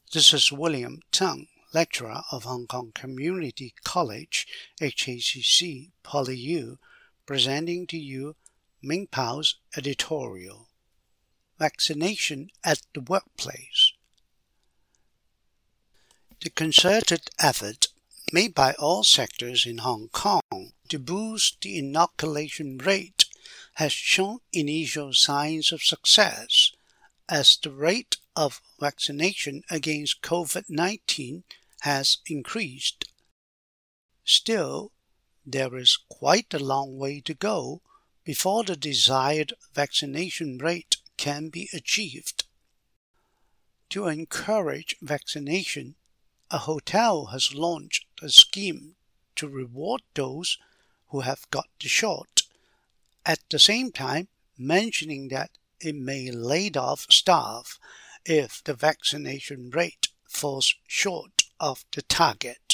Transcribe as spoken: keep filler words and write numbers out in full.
This is William Tung, lecturer of Hong Kong Community College, H K C C, PolyU, presenting to you Ming Pao's editorial. Vaccination at the workplace. The concerted effort made by all sectors in Hong Kong to boost the inoculation rate has shown initial signs of success, as the rate of vaccination against COVID nineteen has increased. Still, there is quite a long way to go before the desired vaccination rate can be achieved. To encourage vaccination, a hotel has launched a scheme to reward those who have got the shot, at the same time mentioning that it may lay off staff if the vaccination rate falls short of the target.